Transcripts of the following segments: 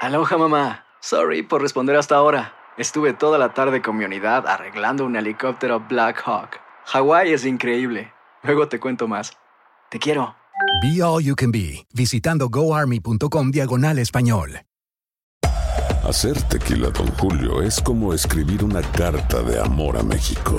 Aloha, mamá. Sorry por responder hasta ahora. Estuve toda la tarde con mi unidad arreglando un helicóptero Black Hawk. Hawái es increíble. Luego te cuento más. Te quiero. Be All You Can Be, visitando goarmy.com/español. Hacer tequila Don Julio es como escribir una carta de amor a México.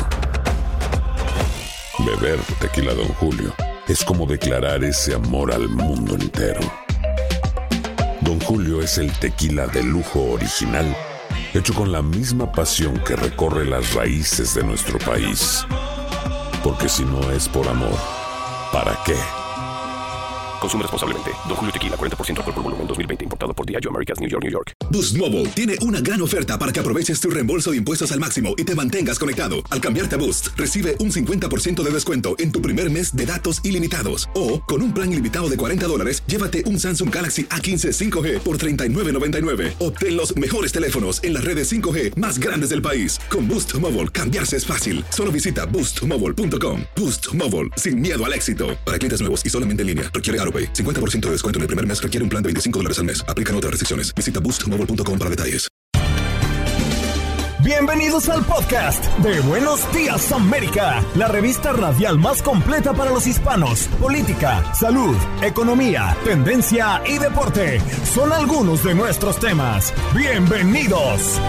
Beber tequila Don Julio es como declarar ese amor al mundo entero. Don Julio es el tequila de lujo original, hecho con la misma pasión que recorre las raíces de nuestro país. Porque si no es por amor, ¿para qué? Consume responsablemente. Don Julio Tequila, 40% alcohol por volumen, 2020. Importado por Diageo Americas, New York, New York. Boost Mobile tiene una gran oferta para que aproveches tu reembolso de impuestos al máximo y te mantengas conectado. Al cambiarte a Boost, recibe un 50% de descuento en tu primer mes de datos ilimitados. O, con un plan ilimitado de $40, llévate un Samsung Galaxy A15 5G por $39.99. Obtén los mejores teléfonos en las redes 5G más grandes del país. Con Boost Mobile, cambiarse es fácil. Solo visita boostmobile.com. Boost Mobile, sin miedo al éxito. Para clientes nuevos y solamente en línea, requiere AutoPay. 50% de descuento en el primer mes requiere un plan de $25 al mes. Aplican otras restricciones. Visita boostmobile.com para detalles. Bienvenidos al podcast de Buenos Días América, la revista radial más completa para los hispanos. Política, salud, economía, tendencia y deporte son algunos de nuestros temas. Bienvenidos.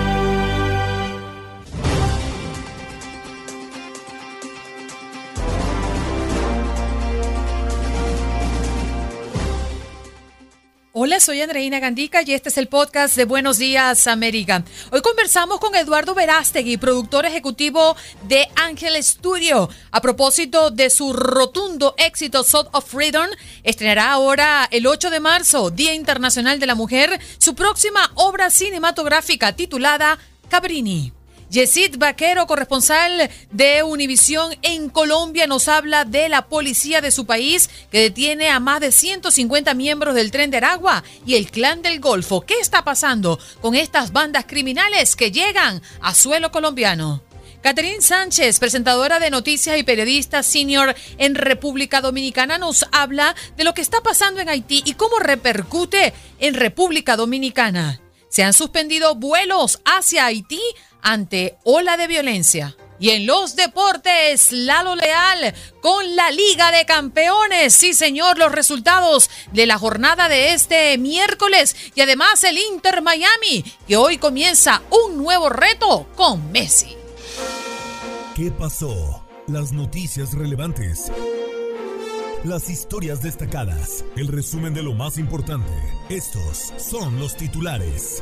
Hola, soy Andreina Gandica y este es el podcast de Buenos Días América. Hoy conversamos con Eduardo Verástegui, productor ejecutivo de Ángel Studio. A propósito de su rotundo éxito Sound of Freedom, estrenará ahora el 8 de marzo, Día Internacional de la Mujer, su próxima obra cinematográfica titulada Cabrini. Yesid Vaquero, corresponsal de Univisión en Colombia, nos habla de la policía de su país que detiene a más de 150 miembros del Tren de Aragua y el Clan del Golfo. ¿Qué está pasando con estas bandas criminales que llegan a suelo colombiano? Catherine Sánchez, presentadora de noticias y periodista senior en República Dominicana, nos habla de lo que está pasando en Haití y cómo repercute en República Dominicana. Se han suspendido vuelos hacia Haití ante ola de violencia. Y en los deportes, Lalo Leal con la Liga de Campeones. Sí, señor, los resultados de la jornada de este miércoles. Y además el Inter Miami, que hoy comienza un nuevo reto con Messi. ¿Qué pasó? Las noticias relevantes. Las historias destacadas. El resumen de lo más importante. Estos son los titulares.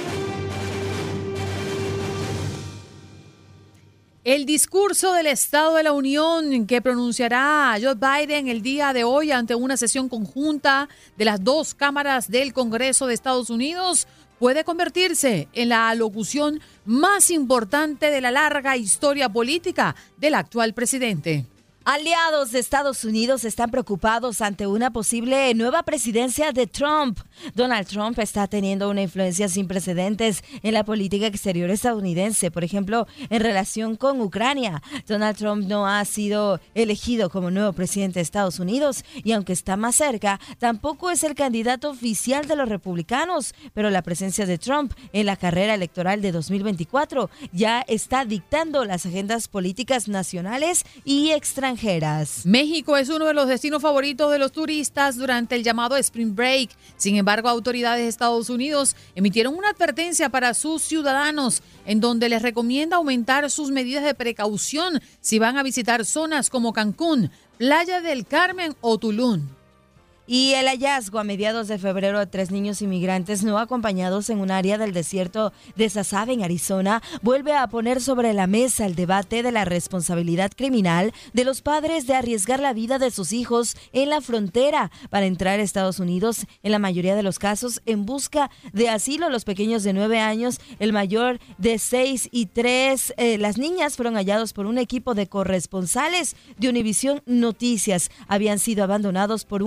El discurso del Estado de la Unión que pronunciará Joe Biden el día de hoy ante una sesión conjunta de las dos cámaras del Congreso de Estados Unidos puede convertirse en la alocución más importante de la larga historia política del actual presidente. Aliados de Estados Unidos están preocupados ante una posible nueva presidencia de Trump. Donald Trump está teniendo una influencia sin precedentes en la política exterior estadounidense, por ejemplo, en relación con Ucrania. Donald Trump no ha sido elegido como nuevo presidente de Estados Unidos y aunque está más cerca, tampoco es el candidato oficial de los republicanos, pero la presencia de Trump en la carrera electoral de 2024 ya está dictando las agendas políticas nacionales y extranjeras. México es uno de los destinos favoritos de los turistas durante el llamado Spring Break. Sin embargo, autoridades de Estados Unidos emitieron una advertencia para sus ciudadanos en donde les recomienda aumentar sus medidas de precaución si van a visitar zonas como Cancún, Playa del Carmen o Tulum. Y el hallazgo a mediados de febrero de 3 niños inmigrantes no acompañados en un área del desierto de Sasabe, en Arizona, vuelve a poner sobre la mesa el debate de la responsabilidad criminal de los padres de arriesgar la vida de sus hijos en la frontera para entrar a Estados Unidos, en la mayoría de los casos en busca de asilo. Los pequeños de 9 años, el mayor de 6 y 3, las niñas fueron hallados por un equipo de corresponsales de Univisión Noticias. Habían sido abandonados por un coyote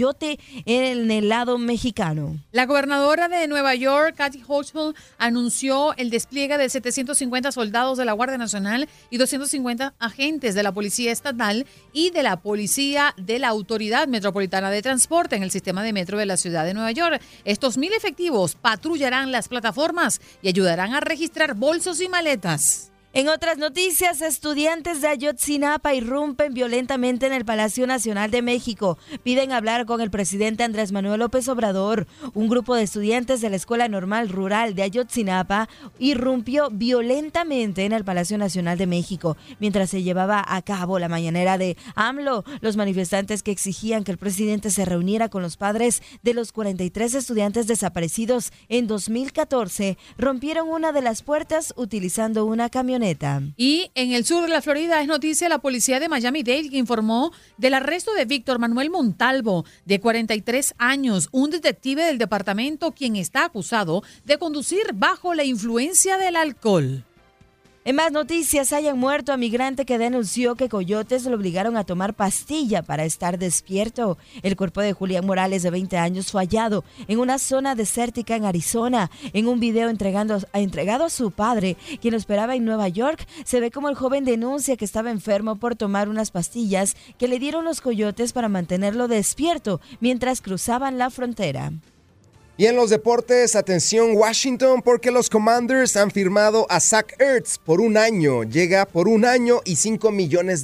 coyote en el lado mexicano. La gobernadora de Nueva York, Kathy Hochul, anunció el despliegue de 750 soldados de la Guardia Nacional y 250 agentes de la Policía Estatal y de la Policía de la Autoridad Metropolitana de Transporte en el sistema de metro de la ciudad de Nueva York. Estos 1,000 efectivos patrullarán las plataformas y ayudarán a registrar bolsos y maletas. En otras noticias, estudiantes de Ayotzinapa irrumpen violentamente en el Palacio Nacional de México. Piden hablar con el presidente Andrés Manuel López Obrador. Un grupo de estudiantes de la Escuela Normal Rural de Ayotzinapa irrumpió violentamente en el Palacio Nacional de México mientras se llevaba a cabo la mañanera de AMLO. Los manifestantes que exigían que el presidente se reuniera con los padres de los 43 estudiantes desaparecidos en 2014 rompieron una de las puertas utilizando una camioneta. Y en el sur de la Florida es noticia la policía de Miami-Dade que informó del arresto de Víctor Manuel Montalvo, de 43 años, un detective del departamento quien está acusado de conducir bajo la influencia del alcohol. En más noticias, hayan muerto a migrante que denunció que coyotes lo obligaron a tomar pastilla para estar despierto. El cuerpo de Julián Morales, de 20 años, fue hallado en una zona desértica en Arizona. En un video entregado a su padre, quien lo esperaba en Nueva York, se ve como el joven denuncia que estaba enfermo por tomar unas pastillas que le dieron los coyotes para mantenerlo despierto mientras cruzaban la frontera. Y en los deportes, atención Washington, porque los Commanders han firmado a Zach Ertz por un año. Llega por un año y $5 millones.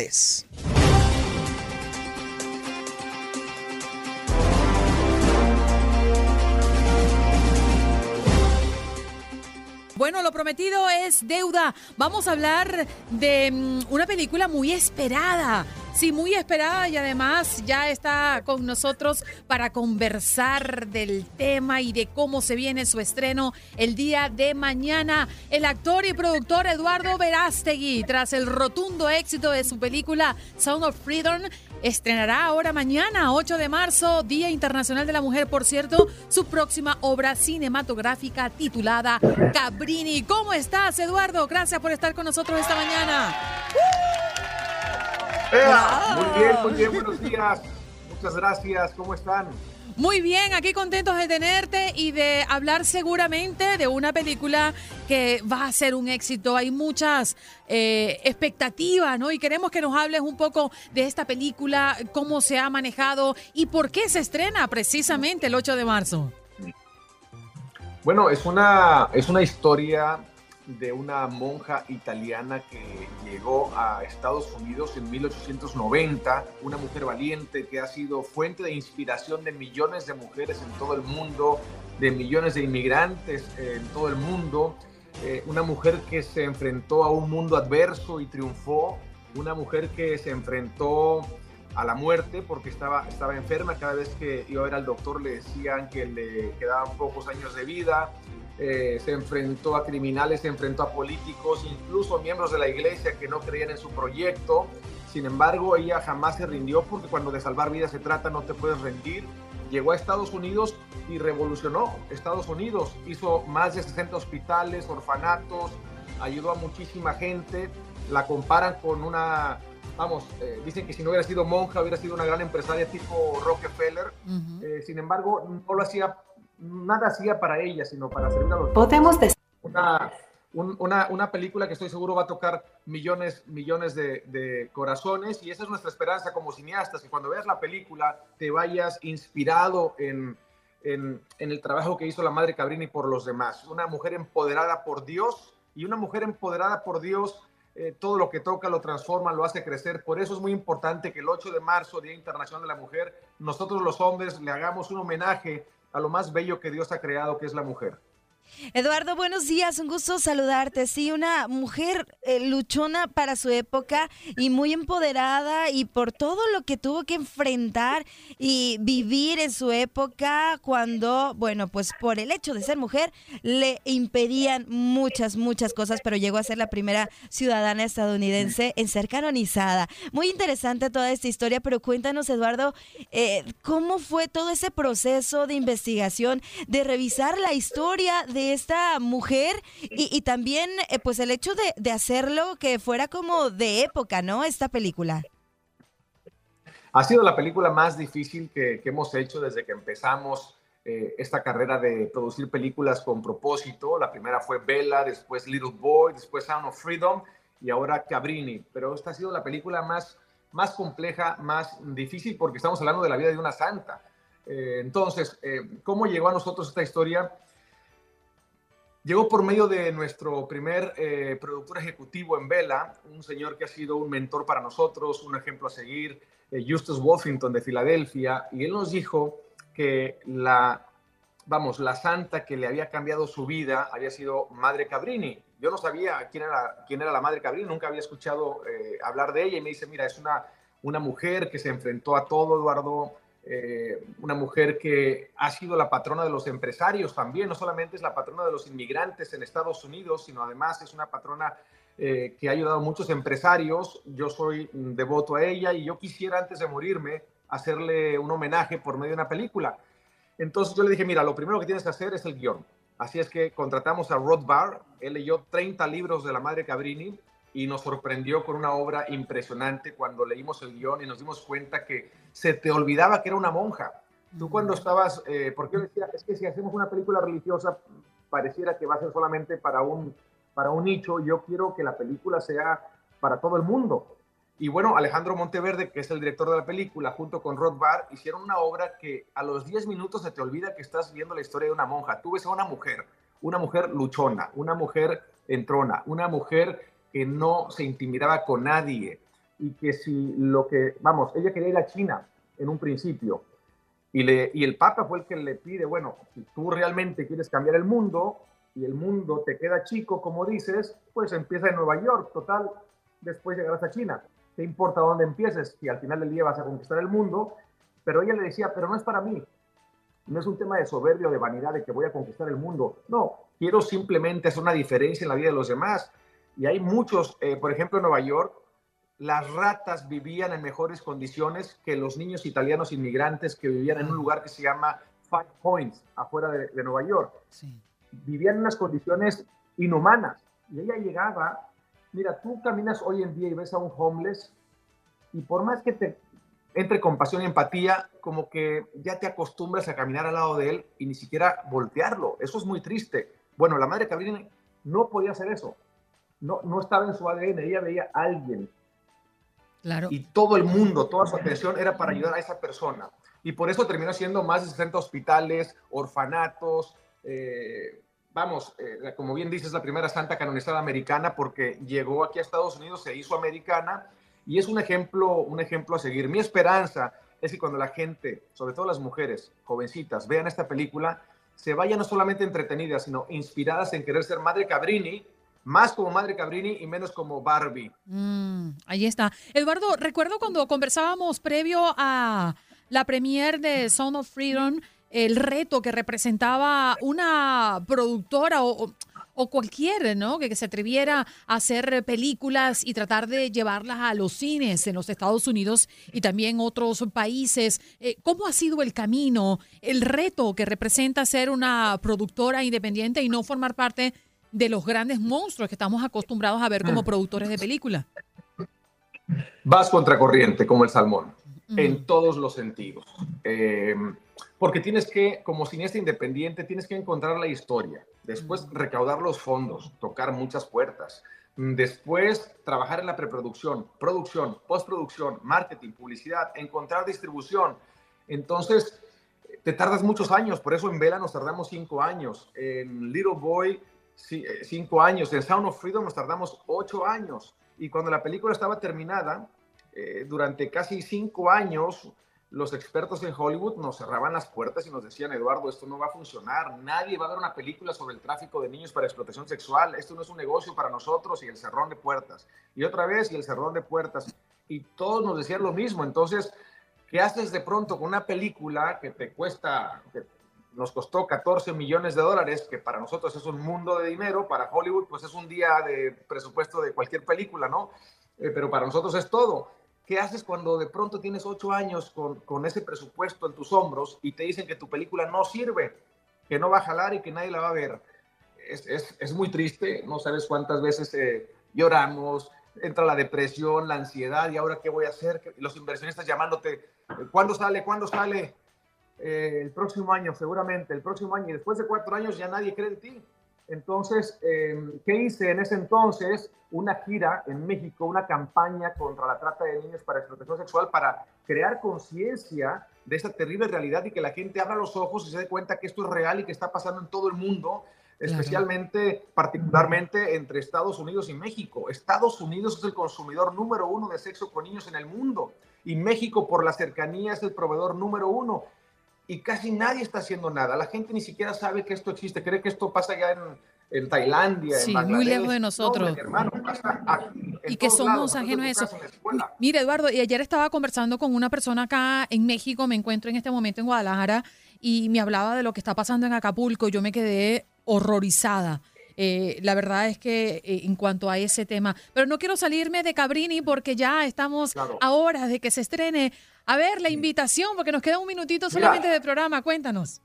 Bueno, lo prometido es deuda. Vamos a hablar de una película muy esperada. Sí, muy esperada, y además ya está con nosotros para conversar del tema y de cómo se viene su estreno el día de mañana. El actor y productor Eduardo Verástegui, tras el rotundo éxito de su película Sound of Freedom, estrenará ahora mañana, 8 de marzo, Día Internacional de la Mujer, por cierto, su próxima obra cinematográfica titulada Cabrini. ¿Cómo estás, Eduardo? Gracias por estar con nosotros esta mañana. Muy bien, buenos días. Muchas gracias, ¿cómo están? Muy bien, aquí contentos de tenerte y de hablar seguramente de una película que va a ser un éxito. Hay muchas expectativas, ¿no? Y queremos que nos hables un poco de esta película, cómo se ha manejado y por qué se estrena precisamente el 8 de marzo. Bueno, es una historia de una monja italiana que llegó a Estados Unidos en 1890, una mujer valiente que ha sido fuente de inspiración de millones de mujeres en todo el mundo, de millones de inmigrantes en todo el mundo, una mujer que se enfrentó a un mundo adverso y triunfó, una mujer que se enfrentó a la muerte porque estaba enferma. Cada vez que iba a ver al doctor le decían que le quedaban pocos años de vida. Se enfrentó a criminales, se enfrentó a políticos, incluso miembros de la iglesia que no creían en su proyecto. Sin embargo, ella jamás se rindió, porque cuando de salvar vidas se trata, no te puedes rendir. Llegó a Estados Unidos y revolucionó Estados Unidos. Hizo más de 60 hospitales, orfanatos, ayudó a muchísima gente. La comparan con una... dicen que si no hubiera sido monja, hubiera sido una gran empresaria tipo Rockefeller. Sin embargo, no lo hacía, nada hacía para ella, sino para servir a los... Podemos decir... Una película que estoy seguro va a tocar millones de corazones, y esa es nuestra esperanza como cineastas, que cuando veas la película te vayas inspirado en el trabajo que hizo la Madre Cabrini por los demás. Una mujer empoderada por Dios, y una mujer empoderada por Dios todo lo que toca lo transforma, lo hace crecer. Por eso es muy importante que el 8 de marzo, Día Internacional de la Mujer, nosotros los hombres le hagamos un homenaje a lo más bello que Dios ha creado, que es la mujer. Eduardo, buenos días, un gusto saludarte. Sí, una mujer luchona para su época y muy empoderada, y por todo lo que tuvo que enfrentar y vivir en su época, cuando, bueno, pues por el hecho de ser mujer le impedían muchas cosas, pero llegó a ser la primera ciudadana estadounidense en ser canonizada. Muy interesante toda esta historia, pero cuéntanos, Eduardo, ¿cómo fue todo ese proceso de investigación, de revisar la historia de esta mujer y también pues el hecho de hacerlo que fuera como de época, ¿no? Esta película. Ha sido la película más difícil que hemos hecho desde que empezamos esta carrera de producir películas con propósito. La primera fue Bella, después Little Boy, después Sound of Freedom y ahora Cabrini. Pero esta ha sido la película más compleja, más difícil, porque estamos hablando de la vida de una santa. Entonces, ¿cómo llegó a nosotros esta historia? Llegó por medio de nuestro primer productor ejecutivo en Bella, un señor que ha sido un mentor para nosotros, un ejemplo a seguir, Justus Wolfington de Filadelfia, y él nos dijo que la santa que le había cambiado su vida había sido Madre Cabrini. Yo no sabía quién era la Madre Cabrini, nunca había escuchado hablar de ella, y me dice, mira, es una mujer que se enfrentó a todo, Eduardo, una mujer que ha sido la patrona de los empresarios también, no solamente es la patrona de los inmigrantes en Estados Unidos, sino además es una patrona que ha ayudado a muchos empresarios. Yo soy devoto a ella y yo quisiera, antes de morirme, hacerle un homenaje por medio de una película. Entonces yo le dije, mira, lo primero que tienes que hacer es el guión. Así es que contratamos a Rothbard. Él leyó 30 libros de la Madre Cabrini y nos sorprendió con una obra impresionante cuando leímos el guión y nos dimos cuenta que se te olvidaba que era una monja. Tú cuando estabas, porque yo decía, es que si hacemos una película religiosa pareciera que va a ser solamente para un nicho. Yo quiero que la película sea para todo el mundo. Y bueno, Alejandro Monteverde, que es el director de la película, junto con Rothbard, hicieron una obra que a los 10 minutos se te olvida que estás viendo la historia de una monja. Tú ves a una mujer luchona, una mujer entrona, una mujer que no se intimidaba con nadie, y que ella quería ir a China en un principio, y el Papa fue el que le pide, bueno, si tú realmente quieres cambiar el mundo, y el mundo te queda chico, como dices, pues empieza en Nueva York, total, después llegarás a China. ¿Qué importa dónde empieces? Si al final del día vas a conquistar el mundo. Pero ella le decía, pero no es para mí. No es un tema de soberbia o de vanidad de que voy a conquistar el mundo. No, quiero simplemente hacer una diferencia en la vida de los demás. Y hay muchos, por ejemplo, en Nueva York, las ratas vivían en mejores condiciones que los niños italianos inmigrantes que vivían en un lugar que se llama Five Points, afuera de Nueva York. Sí. Vivían en unas condiciones inhumanas. Y ella llegaba, mira, tú caminas hoy en día y ves a un homeless, y por más que te entre compasión y empatía, como que ya te acostumbras a caminar al lado de él y ni siquiera voltearlo. Eso es muy triste. Bueno, la Madre Cabrini no podía hacer eso. No estaba en su ADN. Ella veía a alguien. Claro. Y todo el mundo, toda su atención era para ayudar a esa persona. Y por eso terminó siendo más de 60 hospitales, orfanatos. Como bien dices, la primera santa canonizada americana, porque llegó aquí a Estados Unidos, se hizo americana, y es un ejemplo a seguir. Mi esperanza es que cuando la gente, sobre todo las mujeres jovencitas, vean esta película, se vayan no solamente entretenidas, sino inspiradas en querer ser Madre Cabrini, más como Madre Cabrini y menos como Barbie. Ahí está. Eduardo, recuerdo cuando conversábamos previo a la premiere de Sound of Freedom, el reto que representaba una productora o cualquiera, ¿no? Que se atreviera a hacer películas y tratar de llevarlas a los cines en los Estados Unidos y también otros países. ¿Cómo ha sido el camino, el reto que representa ser una productora independiente y no formar parte de los grandes monstruos que estamos acostumbrados a ver como productores de películas? Vas contracorriente, como el salmón, en todos los sentidos. Porque tienes que, como cineasta independiente, tienes que encontrar la historia, después recaudar los fondos, tocar muchas puertas, después trabajar en la preproducción, producción, postproducción, marketing, publicidad, encontrar distribución. Entonces, te tardas muchos años. Por eso en Bella nos tardamos 5 años, en Little Boy 5 años, en Sound of Freedom nos tardamos 8 años. Y cuando la película estaba terminada, durante casi 5 años, los expertos en Hollywood nos cerraban las puertas y nos decían, Eduardo, esto no va a funcionar, nadie va a ver una película sobre el tráfico de niños para explotación sexual, esto no es un negocio para nosotros, y el cerrón de puertas. Y otra vez, y el cerrón de puertas. Y todos nos decían lo mismo. Entonces, ¿qué haces de pronto con una película que nos costó $14 millones, que para nosotros es un mundo de dinero, para Hollywood pues es un día de presupuesto de cualquier película, ¿no? Pero para nosotros es todo. ¿Qué haces cuando de pronto tienes 8 años con ese presupuesto en tus hombros y te dicen que tu película no sirve, que no va a jalar y que nadie la va a ver? Es muy triste. No sabes cuántas veces lloramos, entra la depresión, la ansiedad, ¿y ahora qué voy a hacer? Los inversionistas llamándote, ¿cuándo sale? El próximo año, seguramente, el próximo año, y después de 4 años ya nadie cree en ti. Entonces, ¿qué hice en ese entonces? Una gira en México, una campaña contra la trata de niños para explotación sexual, para crear conciencia de esta terrible realidad y que la gente abra los ojos y se dé cuenta que esto es real y que está pasando en todo el mundo, especialmente, particularmente entre Estados Unidos y México. Estados Unidos es el consumidor número 1 de sexo con niños en el mundo y México, por la cercanía, es el proveedor número 1. Y casi nadie está haciendo nada. La gente ni siquiera sabe que esto existe. Cree que esto pasa ya en Tailandia, sí, en Bangladesh. muy lejos de nosotros. No, hermano, pasa aquí, y que somos ajenos a eso. Mira, Eduardo, y ayer estaba conversando con una persona acá en México, me encuentro en este momento en Guadalajara, y me hablaba de lo que está pasando en Acapulco. Yo me quedé horrorizada. La verdad es que en cuanto a ese tema, pero no quiero salirme de Cabrini porque ya estamos a horas de que se estrene. A ver, la invitación, porque nos queda un minutito solamente de programa. Cuéntanos.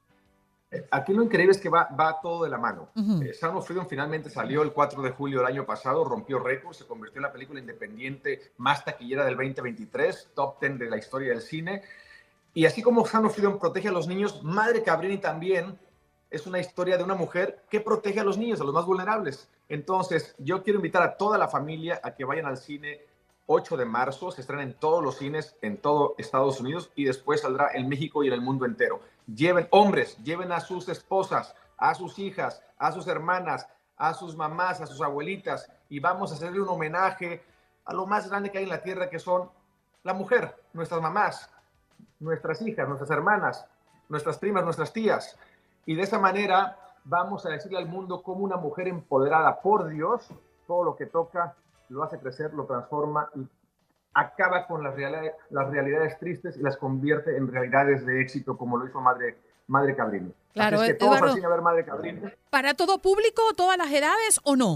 Aquí lo increíble es que va todo de la mano. Sound of Freedom finalmente salió el 4 de julio del año pasado, rompió récords, se convirtió en la película independiente más taquillera del 2023, top 10 de la historia del cine. Y así como Sound of Freedom protege a los niños, Madre Cabrini también es una historia de una mujer que protege a los niños, a los más vulnerables. Entonces, yo quiero invitar a toda la familia a que vayan al cine 8 de marzo, se estrena en todos los cines en todo Estados Unidos y después saldrá en México y en el mundo entero. Hombres, lleven a sus esposas, a sus hijas, a sus hermanas, a sus mamás, a sus abuelitas y vamos a hacerle un homenaje a lo más grande que hay en la tierra, que son la mujer, nuestras mamás, nuestras hijas, nuestras hermanas, nuestras primas, nuestras tías. Y de esa manera vamos a decirle al mundo cómo una mujer empoderada por Dios, todo lo que toca, lo hace crecer, lo transforma y acaba con las realidades tristes y las convierte en realidades de éxito, como lo hizo Madre Cabrini. Claro, así es que todos al cine a ver Madre Cabrini. ¿Para todo público, todas las edades o no?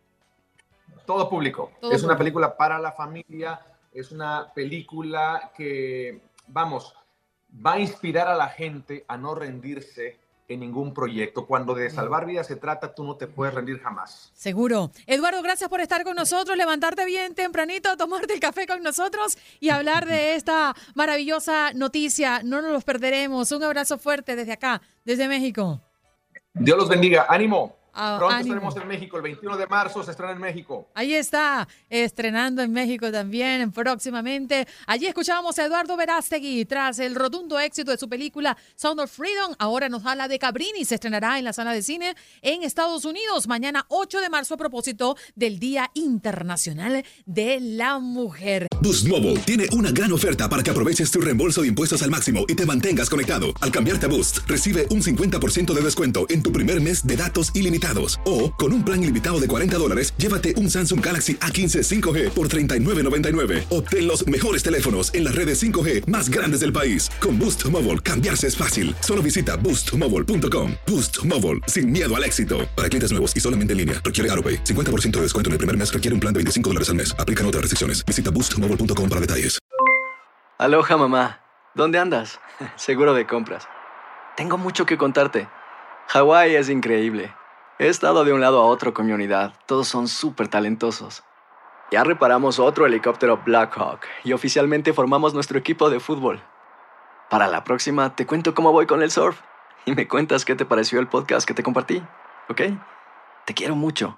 Todo público. Es una película para la familia, es una película que, va a inspirar a la gente a no rendirse en ningún proyecto. Cuando de salvar vidas se trata, tú no te puedes rendir jamás. Seguro. Eduardo, gracias por estar con nosotros, levantarte bien tempranito, tomarte el café con nosotros y hablar de esta maravillosa noticia. No nos los perderemos. Un abrazo fuerte desde acá, desde México. Dios los bendiga. ¡Ánimo! Pronto ánimo. estaremos en México, el 21 de marzo se estrena en México. Ahí está, estrenando en México también próximamente. Allí escuchábamos a Eduardo Verástegui tras el rotundo éxito de su película Sound of Freedom. Ahora nos habla de Cabrini, se estrenará en la sala de cine en Estados Unidos mañana 8 de marzo a propósito del Día Internacional de la Mujer. Boost Mobile tiene una gran oferta para que aproveches tu reembolso de impuestos al máximo y te mantengas conectado. Al cambiarte a Boost, recibe un 50% de descuento en tu primer mes de datos ilimitados. O, con un plan ilimitado de $40, llévate un Samsung Galaxy A15 5G por $39.99. Obtén los mejores teléfonos en las redes 5G más grandes del país. Con Boost Mobile, cambiarse es fácil. Solo visita boostmobile.com. Boost Mobile, sin miedo al éxito. Para clientes nuevos y solamente en línea, requiere AutoPay. 50% de descuento en el primer mes requiere un plan de $25 al mes. Aplican otras restricciones. Visita boostmobile.com para detalles. Aloha, mamá. ¿Dónde andas? Seguro de compras. Tengo mucho que contarte. Hawái es increíble. He estado de un lado a otro con mi unidad. Todos son súper talentosos. Ya reparamos otro helicóptero Black Hawk y oficialmente formamos nuestro equipo de fútbol. Para la próxima te cuento cómo voy con el surf y me cuentas qué te pareció el podcast que te compartí, ¿ok? Te quiero mucho.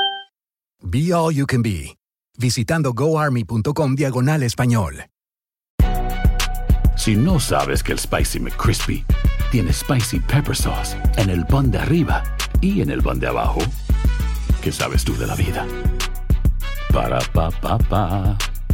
Be All You Can Be, visitando goarmy.com/español. Si no sabes que el Spicy McCrispy tiene Spicy Pepper Sauce en el pan de arriba y en el pan de abajo, ¿qué sabes tú de la vida? Para, pa, pa, pa.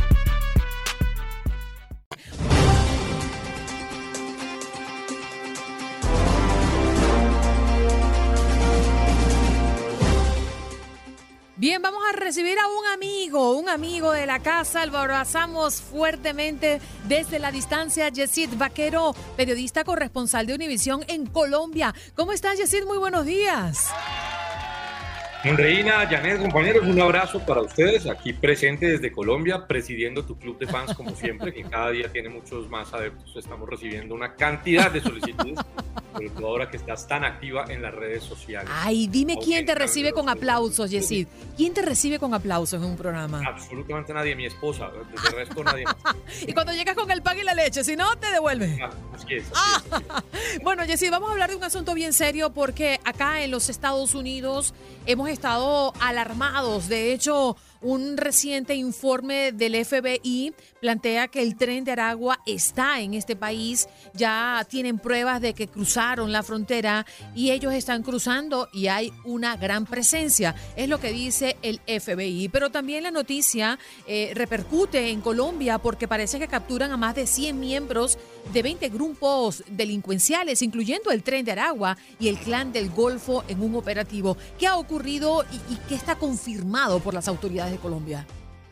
Bien, vamos a recibir a un amigo de la casa. Lo abrazamos fuertemente desde la distancia. Yesid Vaquero, periodista corresponsal de Univisión en Colombia. ¿Cómo estás, Yesid? Muy buenos días. Andreina, Janet, compañeros, un abrazo para ustedes, aquí presente desde Colombia, presidiendo tu club de fans como siempre, que cada día tiene muchos más adeptos. Estamos recibiendo una cantidad de solicitudes, sobre todo ahora que estás tan activa en las redes sociales. Ay, dime quién te recibe con aplausos, Yesid. ¿Quién te recibe con aplausos en un programa? Absolutamente nadie, mi esposa, desde el resto nadie más. Y cuando llegas con el pan y la leche, si no, te devuelve. Así es. Bueno, Yesid, vamos a hablar de un asunto bien serio porque acá en los Estados Unidos hemos estado alarmados. De hecho, un reciente informe del FBI plantea que el tren de Aragua está en este país. Ya tienen pruebas de que cruzaron la frontera y ellos están cruzando y hay una gran presencia. Es lo que dice el FBI. Pero también la noticia repercute en Colombia porque parece que capturan a más de 100 miembros de 20 grupos delincuenciales, incluyendo el tren de Aragua y el clan del Golfo en un operativo. ¿Qué ha ocurrido y qué está confirmado por las autoridades de Colombia?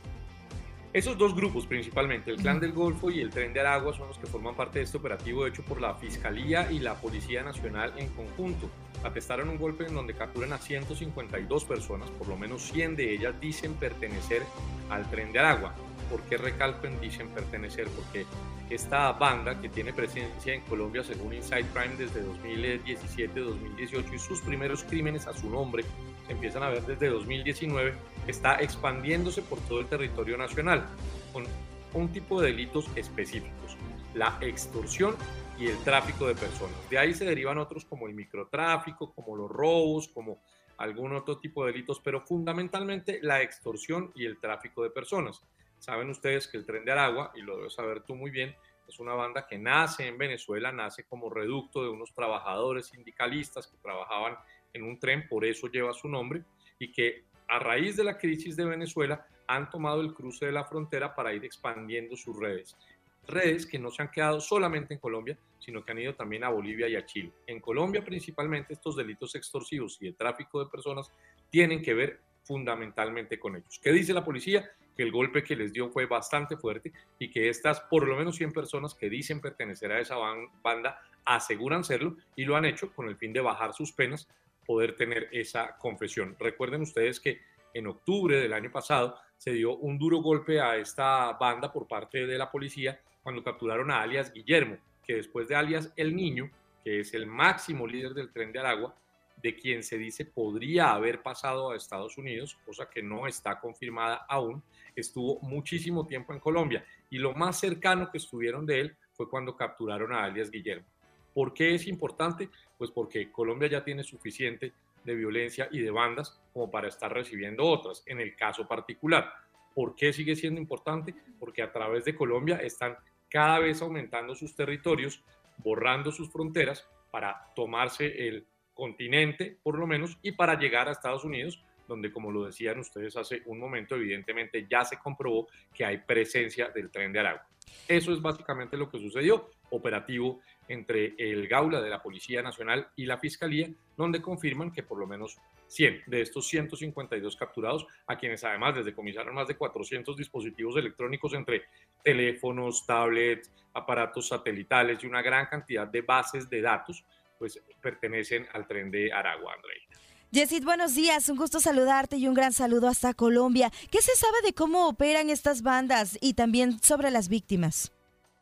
Esos dos grupos principalmente, el Clan del Golfo y el Tren de Aragua, son los que forman parte de este operativo hecho por la Fiscalía y la Policía Nacional en conjunto. Atestaron un golpe en donde capturan a 152 personas, por lo menos 100 de ellas dicen pertenecer al Tren de Aragua. ¿Por qué recalco en dicen pertenecer? Porque esta banda que tiene presencia en Colombia según Inside Crime desde 2017-2018 y sus primeros crímenes a su nombre se empiezan a ver desde 2019, está expandiéndose por todo el territorio nacional con un tipo de delitos específicos: la extorsión y el tráfico de personas. De ahí se derivan otros como el microtráfico, como los robos, como algún otro tipo de delitos, pero fundamentalmente la extorsión y el tráfico de personas. Saben ustedes que el Tren de Aragua, y lo debes saber tú muy bien, es una banda que nace en Venezuela, nace como reducto de unos trabajadores sindicalistas que trabajaban en un tren, por eso lleva su nombre, y que a raíz de la crisis de Venezuela han tomado el cruce de la frontera para ir expandiendo sus redes. Redes que no se han quedado solamente en Colombia, sino que han ido también a Bolivia y a Chile. En Colombia principalmente estos delitos extorsivos y de tráfico de personas tienen que ver fundamentalmente con ellos. ¿Qué dice la policía? Que el golpe que les dio fue bastante fuerte y que estas por lo menos 100 personas que dicen pertenecer a esa banda aseguran serlo y lo han hecho con el fin de bajar sus penas, poder tener esa confesión. Recuerden ustedes que en octubre del año pasado se dio un duro golpe a esta banda por parte de la policía cuando capturaron a alias Guillermo, que después de alias El Niño, que es el máximo líder del Tren de Aragua, de quien se dice podría haber pasado a Estados Unidos, cosa que no está confirmada aún, estuvo muchísimo tiempo en Colombia y lo más cercano que estuvieron de él fue cuando capturaron a alias Guillermo. ¿Por qué es importante? Pues porque Colombia ya tiene suficiente de violencia y de bandas como para estar recibiendo otras, en el caso particular. ¿Por qué sigue siendo importante? Porque a través de Colombia están cada vez aumentando sus territorios, borrando sus fronteras para tomarse el continente, por lo menos, y para llegar a Estados Unidos, donde, como lo decían ustedes hace un momento, evidentemente ya se comprobó que hay presencia del Tren de Aragua. Eso es básicamente lo que sucedió, operativo entre el Gaula de la Policía Nacional y la Fiscalía, donde confirman que por lo menos 100 de estos 152 capturados, a quienes además les decomisaron más de 400 dispositivos electrónicos entre teléfonos, tablets, aparatos satelitales y una gran cantidad de bases de datos, pues pertenecen al Tren de Aragua, Andreina. Yesid, buenos días, un gusto saludarte y un gran saludo hasta Colombia. ¿Qué se sabe de cómo operan estas bandas y también sobre las víctimas?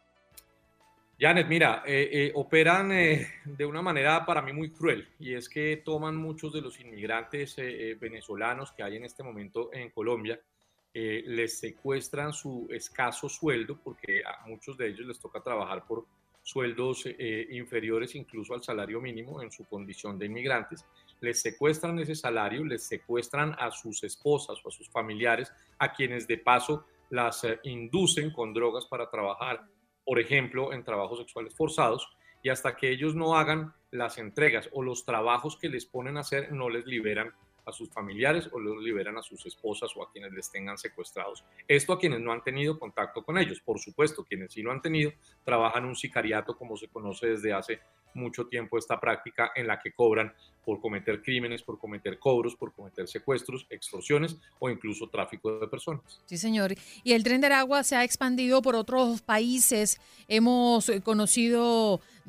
Janet, mira, operan de una manera para mí muy cruel, y es que toman muchos de los inmigrantes venezolanos que hay en este momento en Colombia, les secuestran su escaso sueldo, porque a muchos de ellos les toca trabajar por sueldos inferiores incluso al salario mínimo en su condición de inmigrantes. Les secuestran ese salario, les secuestran a sus esposas o a sus familiares, a quienes de paso las inducen con drogas para trabajar, por ejemplo, en trabajos sexuales forzados, y hasta que ellos no hagan las entregas o los trabajos que les ponen a hacer, no les liberan a sus familiares o los liberan a sus esposas o a quienes les tengan secuestrados. Esto a quienes no han tenido contacto con ellos. Por supuesto, quienes sí lo han tenido, trabajan un sicariato, como se conoce desde hace mucho tiempo esta práctica, en la que cobran por cometer crímenes, por cometer cobros, por cometer secuestros, extorsiones o incluso tráfico de personas. Sí, señor. Y el Tren de Aragua se ha expandido por otros países. Hemos conocido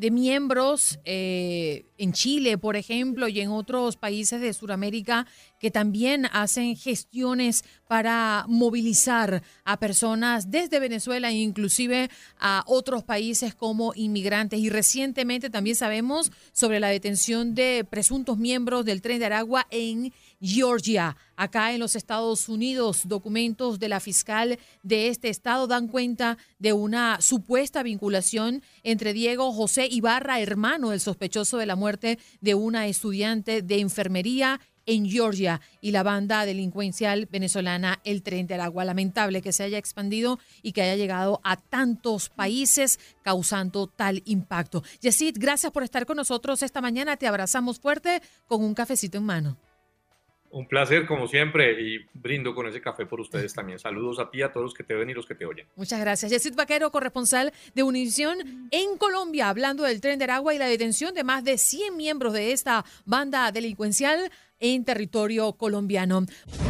miembros en Chile, por ejemplo, y en otros países de Sudamérica que también hacen gestiones para movilizar a personas desde Venezuela e inclusive a otros países como inmigrantes. Y recientemente también sabemos sobre la detención de presuntos miembros del Tren de Aragua en Georgia, acá en los Estados Unidos. Documentos de la fiscal de este estado dan cuenta de una supuesta vinculación entre Diego José Ibarra, hermano del sospechoso de la muerte de una estudiante de enfermería en Georgia, y la banda delincuencial venezolana El Tren de Aragua. Lamentable que se haya expandido y que haya llegado a tantos países causando tal impacto. Yesid, gracias por estar con nosotros esta mañana. Te abrazamos fuerte con un cafecito en mano. Un placer, como siempre, y brindo con ese café por ustedes también. Saludos a ti, a todos los que te ven y los que te oyen. Muchas gracias. Yesid Vaquero, corresponsal de Univisión en Colombia, hablando del Tren de Aragua y la detención de más de 100 miembros de esta banda delincuencial en territorio colombiano.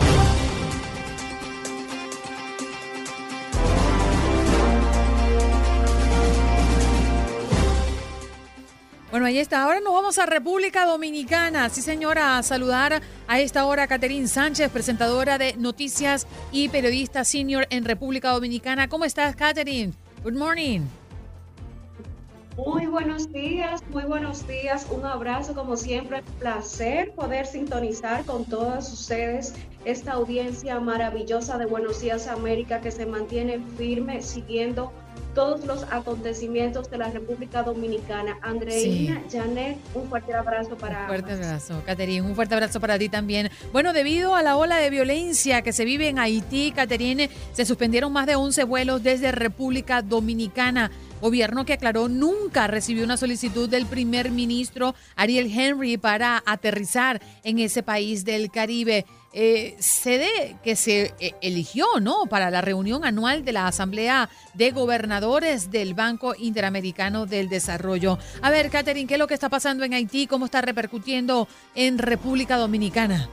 Bueno, ahí está. Ahora nos vamos a República Dominicana. Sí, señora, a saludar a esta hora a Catherine Sánchez, presentadora de noticias y periodista senior en República Dominicana. ¿Cómo estás, Catherine? Good morning. Muy buenos días, muy buenos días. Un abrazo, como siempre. Placer poder sintonizar con todos ustedes esta audiencia maravillosa de Buenos Días América, que se mantiene firme siguiendo todos los acontecimientos de la República Dominicana. Andreina, sí. Janet, un fuerte abrazo para ambas. Un fuerte abrazo, Catherine, un fuerte abrazo para ti también. Bueno, debido a la ola de violencia que se vive en Haití, Catherine, se suspendieron más de 11 vuelos desde República Dominicana. Gobierno que aclaró nunca recibió una solicitud del primer ministro Ariel Henry para aterrizar en ese país del Caribe. Sede que se eligió, ¿no?, para la reunión anual de la Asamblea de Gobernadores del Banco Interamericano del Desarrollo. A ver, Catherine, ¿qué es lo que está pasando en Haití? ¿Cómo está repercutiendo en República Dominicana?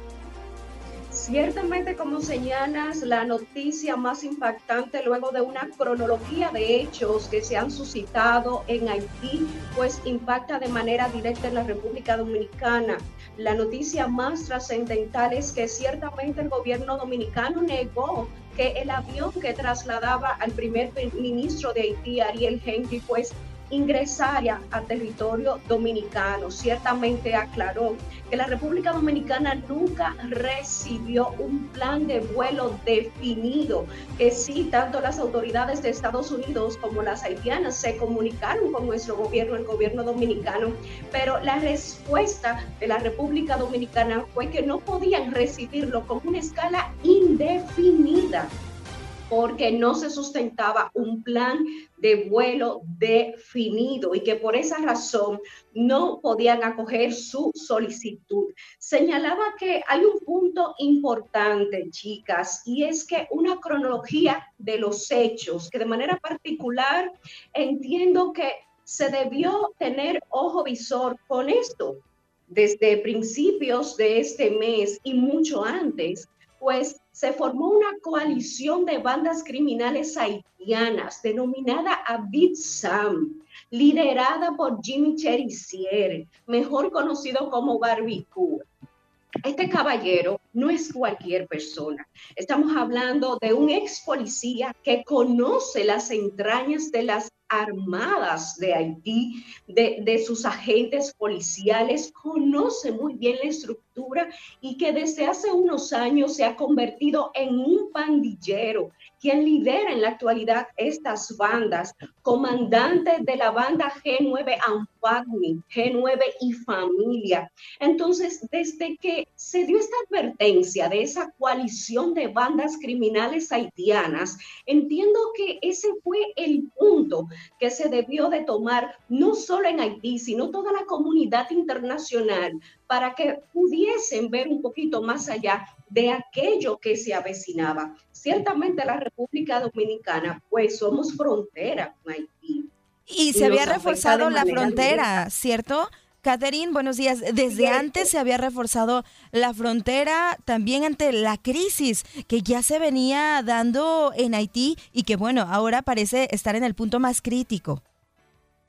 Ciertamente, como señalas, la noticia más impactante luego de una cronología de hechos que se han suscitado en Haití, pues impacta de manera directa en la República Dominicana. La noticia más trascendental es que ciertamente el gobierno dominicano negó que el avión que trasladaba al primer ministro de Haití, Ariel Henry, pues ingresara a territorio dominicano. Ciertamente aclaró que la República Dominicana nunca recibió un plan de vuelo definido, que sí, tanto las autoridades de Estados Unidos como las haitianas se comunicaron con nuestro gobierno, el gobierno dominicano, pero la respuesta de la República Dominicana fue que no podían recibirlo con una escala indefinida, porque no se sustentaba un plan de vuelo definido y que por esa razón no podían acoger su solicitud. Señalaba que hay un punto importante, chicas, y es que una cronología de los hechos, que de manera particular entiendo que se debió tener ojo visor con esto desde principios de este mes y mucho antes, pues se formó una coalición de bandas criminales haitianas denominada Abid-Sam, liderada por Jimmy Cherisier, mejor conocido como Barbecue. Este caballero no es cualquier persona. Estamos hablando de un ex policía que conoce las entrañas de las armadas de Haití, de sus agentes policiales, conoce muy bien la estructura y que desde hace unos años se ha convertido en un pandillero, quien lidera en la actualidad estas bandas, comandante de la banda G9 Anfagni, G9 y Familia. Entonces, desde que se dio esta advertencia de esa coalición de bandas criminales haitianas, entiendo que ese fue el punto que se debió de tomar no solo en Haití, sino toda la comunidad internacional, para que pudiesen ver un poquito más allá de aquello que se avecinaba. Ciertamente la República Dominicana, pues somos frontera con Haití. Y se había reforzado la frontera, ¿cierto? Catherine, buenos días. Desde antes se había reforzado la frontera también ante la crisis que ya se venía dando en Haití y que, bueno, ahora parece estar en el punto más crítico.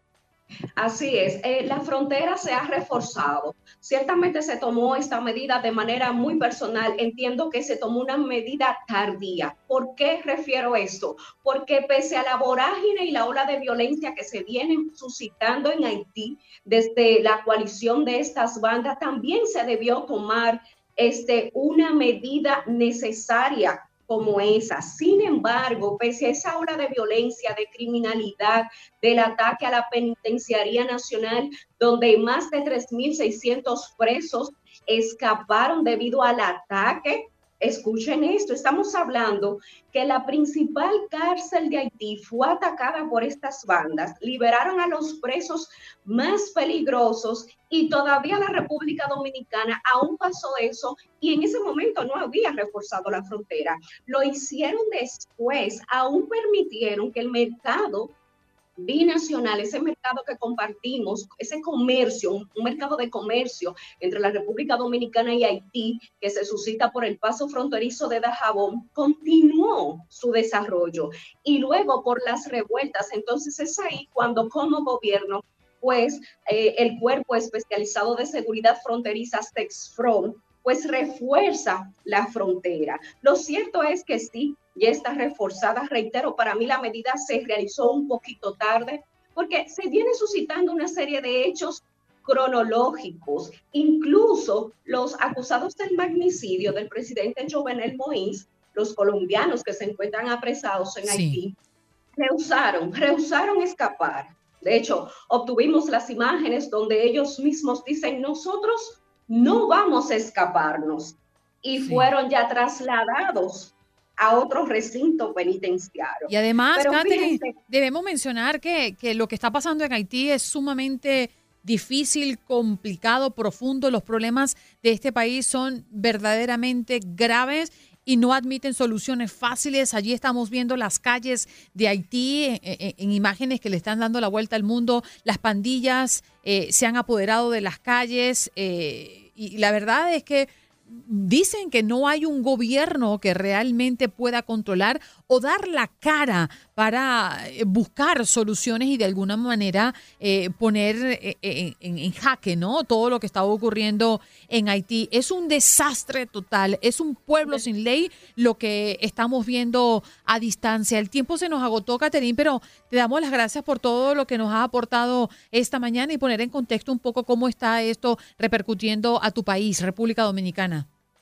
Así es, la frontera se ha reforzado. Ciertamente se tomó esta medida de manera muy personal. Entiendo que se tomó una medida tardía. ¿Por qué refiero esto? Porque pese a la vorágine y la ola de violencia que se vienen suscitando en Haití desde la coalición de estas bandas, también se debió tomar una medida necesaria como esa. Sin embargo, pese a esa ola de violencia, de criminalidad, del ataque a la Penitenciaría Nacional, donde más de 3.600 presos escaparon debido al ataque. Escuchen esto, estamos hablando que la principal cárcel de Haití fue atacada por estas bandas, liberaron a los presos más peligrosos y todavía la República Dominicana aún pasó eso y en ese momento no había reforzado la frontera. Lo hicieron después, aún permitieron que el mercado binacional, ese mercado que compartimos, ese comercio, un mercado de comercio entre la República Dominicana y Haití, que se suscita por el paso fronterizo de Dajabón, continuó su desarrollo. Y luego por las revueltas, entonces es ahí cuando como gobierno, pues el Cuerpo Especializado de Seguridad Fronteriza, TEXFRON, pues refuerza la frontera. Lo cierto es que sí, ya está reforzada. Reitero, para mí la medida se realizó un poquito tarde porque se viene suscitando una serie de hechos cronológicos. Incluso los acusados del magnicidio del presidente Jovenel Moïse, los colombianos que se encuentran apresados en Haití, rehusaron escapar. De hecho, obtuvimos las imágenes donde ellos mismos dicen, nosotros no vamos a escaparnos. Y fueron ya trasladados a otro recinto penitenciario. Y además, Catherine, debemos mencionar que lo que está pasando en Haití es sumamente difícil, complicado, profundo. Los problemas de este país son verdaderamente graves y no admiten soluciones fáciles. Allí estamos viendo las calles de Haití en imágenes que le están dando la vuelta al mundo. Las pandillas se han apoderado de las calles y la verdad es que dicen que no hay un gobierno que realmente pueda controlar o dar la cara para buscar soluciones y de alguna manera poner en jaque, ¿no?, todo lo que está ocurriendo en Haití. Es un desastre total, es un pueblo sin ley lo que estamos viendo a distancia. El tiempo se nos agotó, Catherine, pero te damos las gracias por todo lo que nos has aportado esta mañana y poner en contexto un poco cómo está esto repercutiendo a tu país, República Dominicana.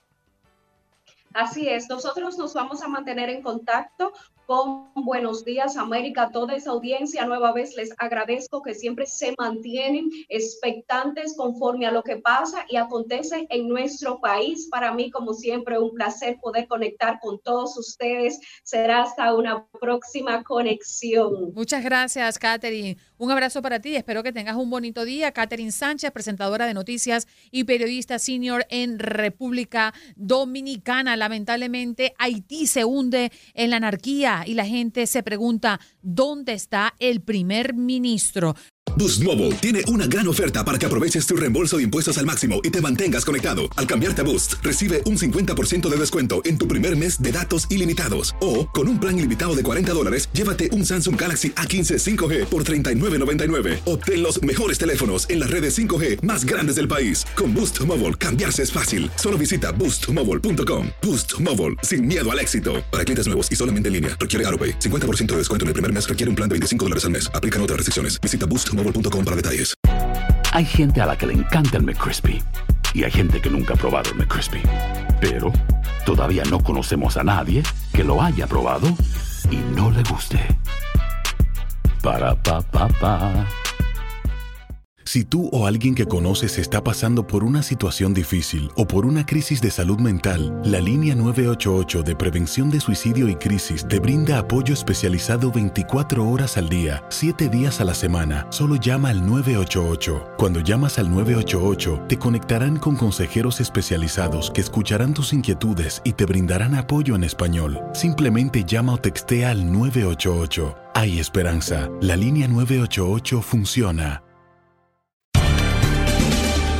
Así es, nosotros nos vamos a mantener en contacto con Buenos Días América. Toda esa audiencia, nueva vez les agradezco que siempre se mantienen expectantes conforme a lo que pasa y acontece en nuestro país. Para mí, como siempre, un placer poder conectar con todos ustedes. Será hasta una próxima conexión. Muchas gracias, Catherine. Un abrazo para ti. Espero que tengas un bonito día. Catherine Sánchez, presentadora de noticias y periodista senior en República Dominicana. Lamentablemente, Haití se hunde en la anarquía y la gente se pregunta, ¿dónde está el primer ministro? Boost Mobile tiene una gran oferta para que aproveches tu reembolso de impuestos al máximo y te mantengas conectado. Al cambiarte a Boost, recibe un 50% de descuento en tu primer mes de datos ilimitados. O, con un plan ilimitado de $40, llévate un Samsung Galaxy A15 5G por $39.99. Obtén los mejores teléfonos en las redes 5G más grandes del país. Con Boost Mobile, cambiarse es fácil. Solo visita boostmobile.com. Boost Mobile, sin miedo al éxito. Para clientes nuevos y solamente en línea, requiere AutoPay. 50% de descuento en el primer mes requiere un plan de $25 al mes. Aplican otras restricciones. Visita boostmobile.com para detalles. Hay gente a la que le encanta el McCrispy y hay gente que nunca ha probado el McCrispy. Pero todavía no conocemos a nadie que lo haya probado y no le guste. Para pa pa pa. Si tú o alguien que conoces está pasando por una situación difícil o por una crisis de salud mental, la línea 988 de prevención de suicidio y crisis te brinda apoyo especializado 24 horas al día, 7 días a la semana. Solo llama al 988. Cuando llamas al 988, te conectarán con consejeros especializados que escucharán tus inquietudes y te brindarán apoyo en español. Simplemente llama o textea al 988. Hay esperanza. La línea 988 funciona.